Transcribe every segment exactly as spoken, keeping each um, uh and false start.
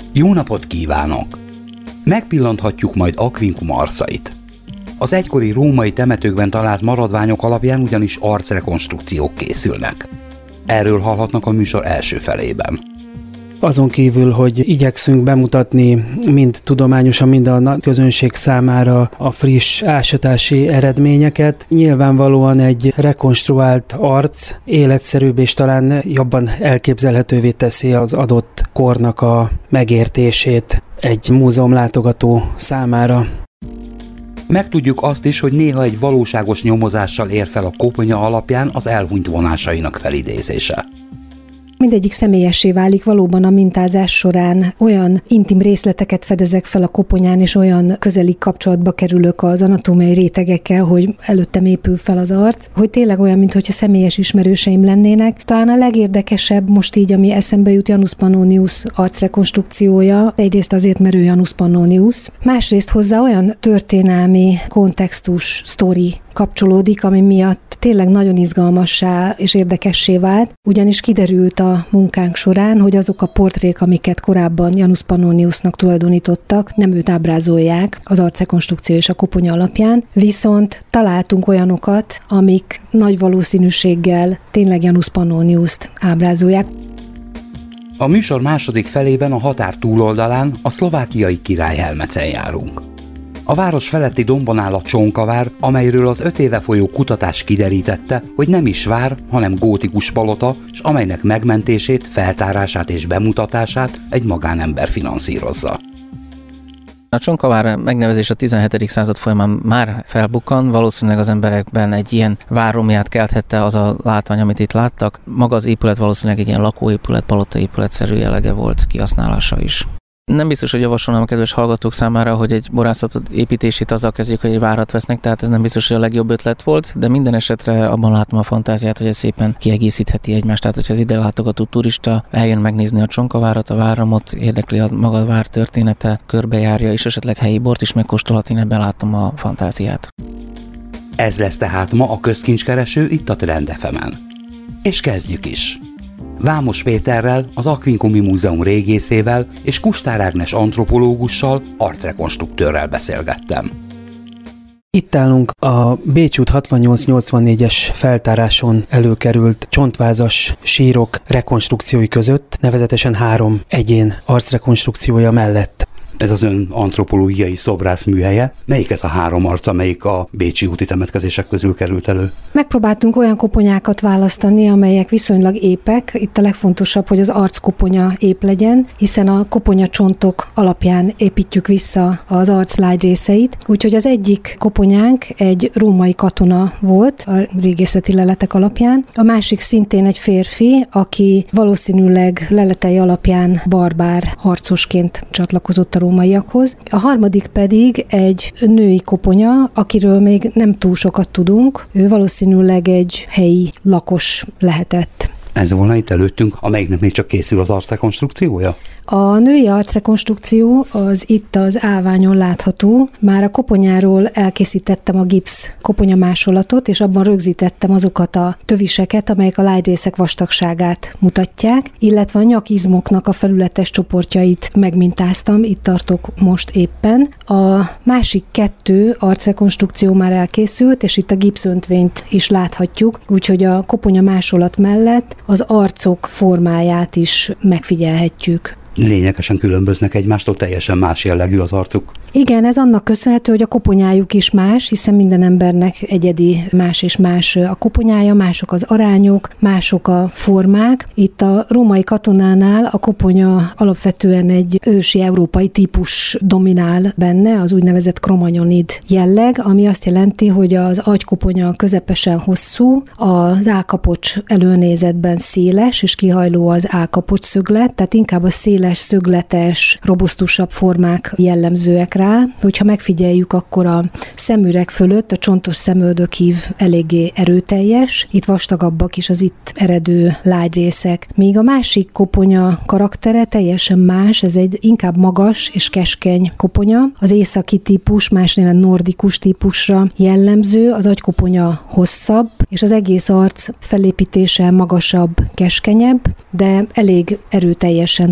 Jó napot kívánok! Megpillanthatjuk majd Aquincum arcait. Az egykori római temetőkben talált maradványok alapján ugyanis arcrekonstrukciók készülnek. Erről hallhatnak a műsor első felében. Azon kívül, hogy igyekszünk bemutatni mind tudományosan, mind a közönség számára a friss ásatási eredményeket, nyilvánvalóan egy rekonstruált arc életszerűbb és talán jobban elképzelhetővé teszi az adott kornak a megértését egy múzeumlátogató számára. Megtudjuk azt is, hogy néha egy valóságos nyomozással ér fel a koponya alapján az elhunyt vonásainak felidézése. Mindegyik személyessé válik, valóban a mintázás során olyan intim részleteket fedezek fel a koponyán, és olyan közeli kapcsolatba kerülök az anatómiai rétegekkel, hogy előttem épül fel az arc, hogy tényleg olyan, mintha személyes ismerőseim lennének. Talán a legérdekesebb most így, ami eszembe jut, Janus Pannonius arcrekonstrukciója. Egyrészt azért, mert ő Janus Pannonius. Másrészt hozzá olyan történelmi kontextus, sztori kapcsolódik, ami miatt tényleg nagyon izgalmassá és érdekessé vált, ugyanis kiderült a munkánk során, hogy azok a portrék, amiket korábban Janus Pannoniusnak tulajdonítottak, nem őt ábrázolják az arcrekonstrukció és a koponya alapján, viszont találtunk olyanokat, amik nagy valószínűséggel tényleg Janus Pannoniust ábrázolják. A műsor második felében a határ túloldalán a szlovákiai király Helmecen járunk. A város feletti dombon áll a Csonkavár, amelyről az öt éve folyó kutatás kiderítette, hogy nem is vár, hanem gótikus palota, és amelynek megmentését, feltárását és bemutatását egy magánember finanszírozza. A Csonkavár megnevezés a tizenhetedik század folyamán már felbukkan, valószínűleg az emberekben egy ilyen várromját kelthette az a látvány, amit itt láttak. Maga az épület valószínűleg egy ilyen lakóépület, palotaépületszerű jellege volt, kihasználása is. Nem biztos, hogy javasolnám a kedves hallgatók számára, hogy egy borászat építését azzal kezdjük, hogy egy várat vesznek, tehát ez nem biztos, hogy a legjobb ötlet volt, de minden esetre abban látom a fantáziát, hogy ez szépen kiegészítheti egymást. Tehát, hogyha az ide látogató turista eljön megnézni a Csonkavárat, a várramot, érdekli a maga a vár története, körbejárja, és esetleg helyi bort is megkóstolhat, én ebben látom a fantáziát. Ez lesz tehát ma a közkincskereső itt a Trend ef emen. És kezdjük is! Vámos Péterrel, az Aquincumi Múzeum régészével és Kustár Ágnes antropológussal, arcrekonstruktőrrel beszélgettem. Itt állunk a Bécs út hatvannyolc nyolcvannégyes feltáráson előkerült csontvázas sírok rekonstrukciói között, nevezetesen három egyén arcrekonstrukciója mellett. Ez az ön antropológiai szobrász műhelye. Melyik ez a három arc, amelyik a bécsi úti temetkezések közül került elő? Megpróbáltunk olyan koponyákat választani, amelyek viszonylag épek. Itt a legfontosabb, hogy az arckoponya ép legyen, hiszen a koponyacsontok alapján építjük vissza az arc lágy részeit. Úgyhogy az egyik koponyánk egy római katona volt a régészeti leletek alapján. A másik szintén egy férfi, aki valószínűleg leletei alapján barbár harcosként csatlakozott a rómaiakhoz. A harmadik pedig egy női koponya, akiről még nem túl sokat tudunk. Ő valószínűleg egy helyi lakos lehetett. Ez volna itt előttünk, amelyiknek még csak készül az arcrekonstrukciója? A női arcrekonstrukció az itt az állványon látható. Már a koponyáról elkészítettem a gipsz koponyamásolatot, és abban rögzítettem azokat a töviseket, amelyek a lágyrészek vastagságát mutatják, illetve a nyakizmoknak a felületes csoportjait megmintáztam, itt tartok most éppen. A másik kettő arcrekonstrukció már elkészült, és itt a gipszöntvényt is láthatjuk, úgyhogy a koponyamásolat mellett az arcok formáját is megfigyelhetjük. Lényegesen különböznek egymástól, teljesen más jellegű az arcuk. Igen, ez annak köszönhető, hogy a koponyájuk is más, hiszen minden embernek egyedi más és más a koponyája, mások az arányok, mások a formák. Itt a római katonánál a koponya alapvetően egy ősi európai típus dominál benne, az úgynevezett kromagnonid jelleg, ami azt jelenti, hogy az agykoponya közepesen hosszú, az állkapocs előnézetben széles, és kihajló az állkapocs szöglet, tehát inkább a széles, szögletes, robusztusabb formák jellemzőek rá. Hogyha megfigyeljük, akkor a szemüreg fölött a csontos szemöldökív eléggé erőteljes, itt vastagabbak is az itt eredő lágyrészek. Míg a másik koponya karaktere teljesen más, ez egy inkább magas és keskeny koponya. Az északi típus, más néven nordikus típusra jellemző, az agykoponya hosszabb, és az egész arc felépítése magasabb, keskenyebb, de elég erőteljesen tagolt.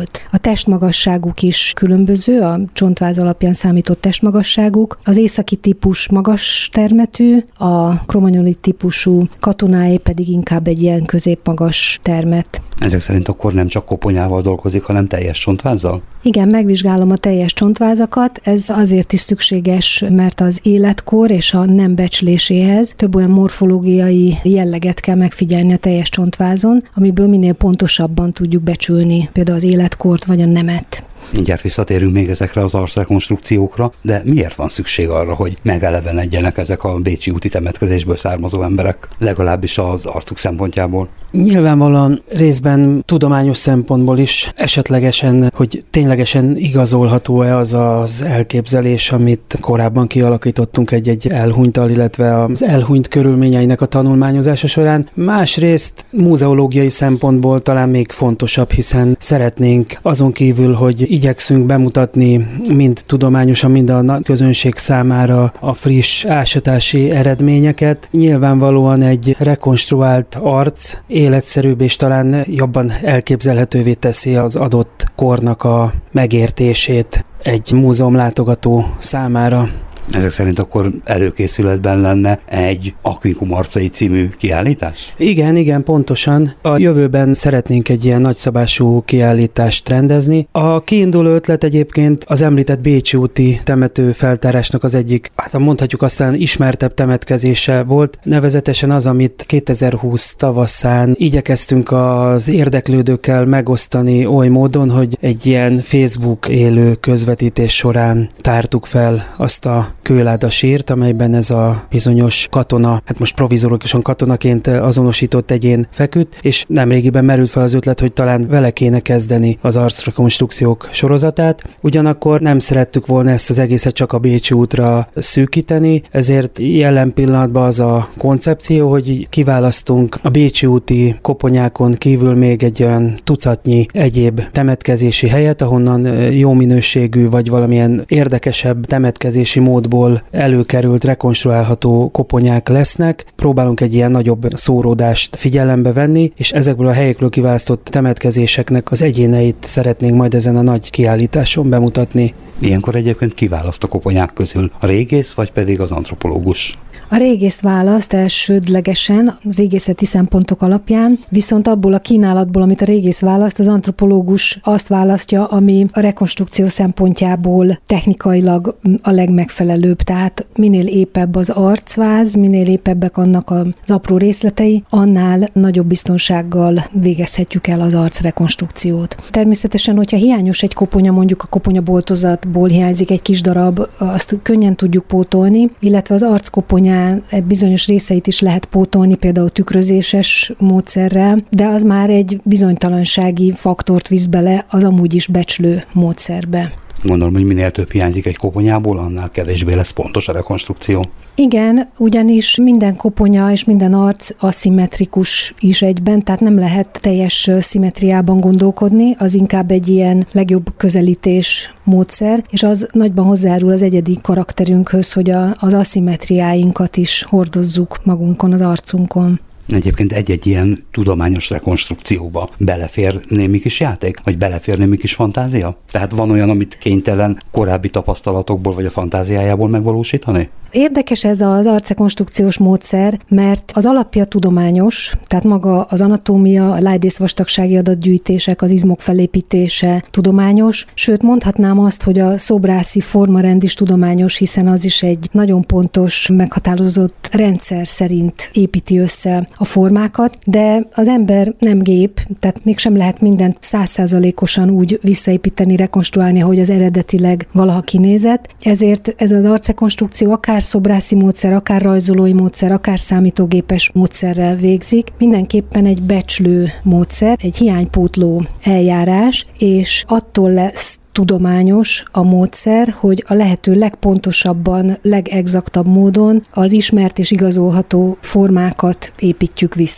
volt. A testmagasságuk is különböző, a csontváz alapján számított testmagasságuk. Az északi típus magas termetű, a cromagnolit típusú katonáé pedig inkább egy ilyen középmagas termet. Ezek szerint akkor nem csak koponyával dolgozik, hanem teljes csontvázzal? Igen, megvizsgálom a teljes csontvázakat. Ez azért is szükséges, mert az életkor és a nem becsléséhez több olyan morfológiai jelleget kell megfigyelni a teljes csontvázon, amiből minél pontosabban tudjuk becsülni például az életkort vagy a nemet. Mindjárt visszatérünk még ezekre az arcrekonstrukciókra, de miért van szükség arra, hogy megelevenedjenek ezek a bécsi úti temetkezésből származó emberek, legalábbis az arcuk szempontjából? Nyilvánvalóan részben tudományos szempontból is esetlegesen, hogy ténylegesen igazolható-e az az elképzelés, amit korábban kialakítottunk egy-egy elhunyttal, illetve az elhunyt körülményeinek a tanulmányozása során. Másrészt múzeológiai szempontból talán még fontosabb, hiszen szeretnénk azon kívül, hogy igyekszünk bemutatni mind tudományosan, mind a közönség számára a friss ásatási eredményeket. Nyilvánvalóan egy rekonstruált arc életszerűbb és talán jobban elképzelhetővé teszi az adott kornak a megértését egy múzeumlátogató számára. Ezek szerint akkor előkészületben lenne egy Aquincum arcai című kiállítás? Igen, igen, pontosan. A jövőben szeretnénk egy ilyen nagyszabású kiállítást rendezni. A kiinduló ötlet egyébként az említett bécsi úti temető feltárásnak az egyik, hát mondhatjuk aztán ismertebb temetkezése volt, nevezetesen az, amit kétezer-húsz tavaszán igyekeztünk az érdeklődőkkel megosztani oly módon, hogy egy ilyen Facebook élő közvetítés során tártuk fel azt a kőláda sírt, amelyben ez a bizonyos katona, hát most provizorikusan katonaként azonosított egyén feküdt, és nemrégiben merült fel az ötlet, hogy talán vele kéne kezdeni az arcrekonstrukciók sorozatát. Ugyanakkor nem szerettük volna ezt az egészet csak a Bécsi útra szűkíteni, ezért jelen pillanatban az a koncepció, hogy kiválasztunk a bécsi úti koponyákon kívül még egy olyan tucatnyi egyéb temetkezési helyet, ahonnan jó minőségű vagy valamilyen érdekesebb temetkezési módból előkerült, rekonstruálható koponyák lesznek. Próbálunk egy ilyen nagyobb szóródást figyelembe venni, és ezekből a helyekről kiválasztott temetkezéseknek az egyéneit szeretnénk majd ezen a nagy kiállításon bemutatni. Ilyenkor egyébként kiválaszt a koponyák közül a régész, vagy pedig az antropológus? A régészt választ elsődlegesen régészeti szempontok alapján, viszont abból a kínálatból, amit a régész választ, az antropológus azt választja, ami a rekonstrukció szempontjából technikailag a legmegfelelőbb. Tehát minél épebb az arcváz, minél épebbek annak az apró részletei, annál nagyobb biztonsággal végezhetjük el az arcrekonstrukciót. Természetesen, hogyha hiányos egy koponya, mondjuk a koponyaboltozatból hiányzik egy kis darab, azt könnyen tudjuk pótolni, illetve az arckoponyán bizonyos részeit is lehet pótolni, például tükrözéses módszerrel, de az már egy bizonytalansági faktort visz bele az amúgy is becslő módszerbe. Gondolom, hogy minél több hiányzik egy koponyából, annál kevésbé lesz pontos a rekonstrukció. Igen, ugyanis minden koponya és minden arc aszimmetrikus is egyben, tehát nem lehet teljes szimmetriában gondolkodni, az inkább egy ilyen legjobb közelítés módszer, és az nagyban hozzájárul az egyedi karakterünkhöz, hogy a, az aszimmetriáinkat is hordozzuk magunkon, az arcunkon. Egyébként egy-egy ilyen tudományos rekonstrukcióba belefér némi kis játék, vagy belefér némi kis fantázia? Tehát van olyan, amit kénytelen korábbi tapasztalatokból vagy a fantáziájából megvalósítani? Érdekes ez az arcrekonstrukciós módszer, mert az alapja tudományos, tehát maga az anatómia, a lájdész vastagsági adatgyűjtések, az izmok felépítése tudományos, sőt mondhatnám azt, hogy a szobrászi formarend is tudományos, hiszen az is egy nagyon pontos, meghatározott rendszer szerint építi össze a formákat, de az ember nem gép, tehát mégsem lehet mindent száz százalékosan úgy visszaépíteni, rekonstruálni, ahogy az eredetileg valaha kinézett. Ezért ez az arcrekonstrukció akár szobrászi módszer, akár rajzolói módszer, akár számítógépes módszerrel végzik. Mindenképpen egy becslő módszer, egy hiánypótló eljárás, és attól lesz tudományos a módszer, hogy a lehető legpontosabban, legexaktabb módon az ismert és igazolható formákat építjük vissza.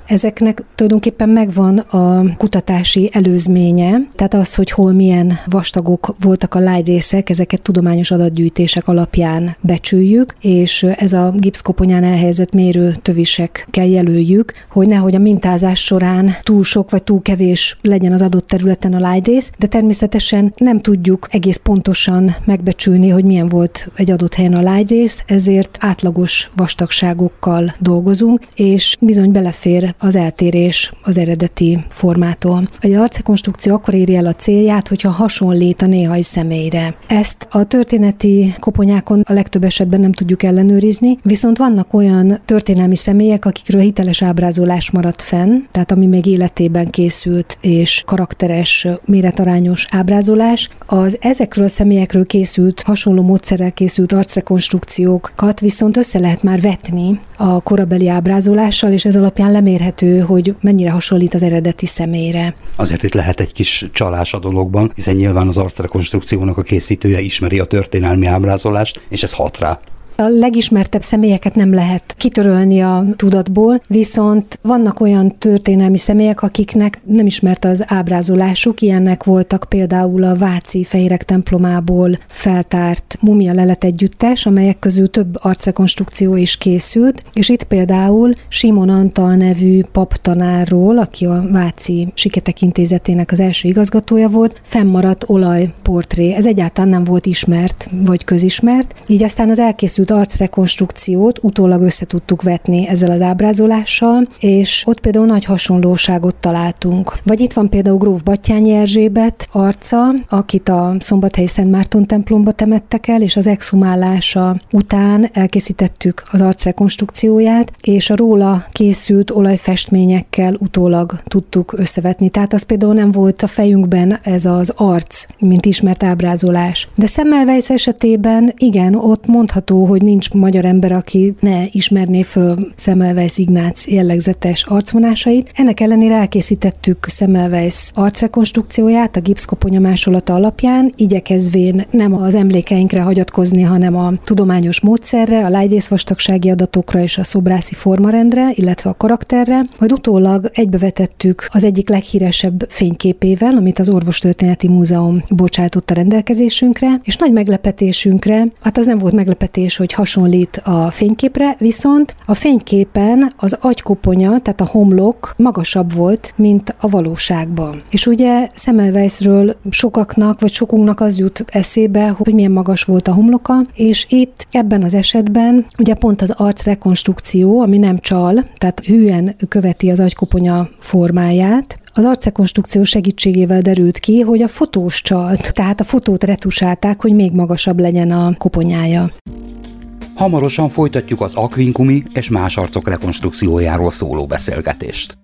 Ezeknek tulajdonképpen megvan a kutatási előzménye, tehát az, hogy hol milyen vastagok voltak a lágyrészek, ezeket tudományos adatgyűjtések alapján becsüljük, és ez a gipszkoponyán elhelyezett mérő tövisekkel jelöljük, hogy nehogy a mintázás során túl sok vagy túl kevés legyen az adott területen a lágyrész, de természetesen nem tudjuk egész pontosan megbecsülni, hogy milyen volt egy adott helyen a lágyrész, ezért átlagos vastagságokkal dolgozunk, és bizony belefér az eltérés az eredeti formától. Az arcrekonstrukció akkor éri el a célját, hogyha hasonlít a néhai személyre. Ezt a történeti koponyákon a legtöbb esetben nem tudjuk ellenőrizni, viszont vannak olyan történelmi személyek, akikről hiteles ábrázolás maradt fenn, tehát ami még életében készült, és karakteres, méretarányos ábrázolás. Az ezekről a személyekről készült, hasonló módszerrel készült arcrekonstrukciókat viszont össze lehet már vetni a korabeli ábrázolással, és ez alapján lemérhető, hogy mennyire hasonlít az eredeti személyre. Azért itt lehet egy kis csalás a dologban, hiszen nyilván az arcrekonstrukciónak a készítője ismeri a történelmi ábrázolást, és ez hat rá. A legismertebb személyeket nem lehet kitörölni a tudatból, viszont vannak olyan történelmi személyek, akiknek nem ismert az ábrázolásuk, ilyenek voltak például a váci fehérek templomából feltárt mumia lelet együttes, amelyek közül több arcrekonstrukció is készült, és itt például Simon Antal nevű paptanárról, aki a Váci Siketek Intézetének az első igazgatója volt, fennmaradt olajportré. Ez egyáltalán nem volt ismert, vagy közismert, így aztán az elkészült arcrekonstrukciót utólag össze tudtuk vetni ezzel az ábrázolással, és ott például nagy hasonlóságot találtunk. Vagy itt van például gróf Batthyány Erzsébet arca, akit a Szombathelyi Szent Márton templomba temettek el, és az exhumálása után elkészítettük az arcrekonstrukcióját, és a róla készült olajfestményekkel utólag tudtuk összevetni. Tehát az például nem volt a fejünkben ez az arc, mint ismert ábrázolás. De Semmelweis esetében igen, ott mondható, hogy nincs magyar ember, aki ne ismerné föl Semmelweis Ignác jellegzetes arcvonásait. Ennek ellenére elkészítettük Semmelweis arcrekonstrukcióját a gipszkoponya másolata alapján, igyekezvén nem az emlékeinkre hagyatkozni, hanem a tudományos módszerre, a lágyrészvastagsági adatokra és a szobrászi formarendre, illetve a karakterre, majd utólag egybevetettük az egyik leghíresebb fényképével, amit az Orvostörténeti Múzeum bocsátott a rendelkezésünkre, és nagy meglepetésünkre, hát az nem volt meglepetés, hogy hasonlít a fényképre, viszont a fényképen az agykoponya, tehát a homlok magasabb volt, mint a valóságban. És ugye Semmelweisről sokaknak, vagy sokunknak az jut eszébe, hogy milyen magas volt a homloka, és itt ebben az esetben ugye pont az arcrekonstrukció, ami nem csal, tehát hűen követi az agykoponya formáját, az arcrekonstrukció segítségével derült ki, hogy a fotós csalt, tehát a fotót retusálták, hogy még magasabb legyen a koponyája. Hamarosan folytatjuk az akvinkumi és más arcok rekonstrukciójáról szóló beszélgetést.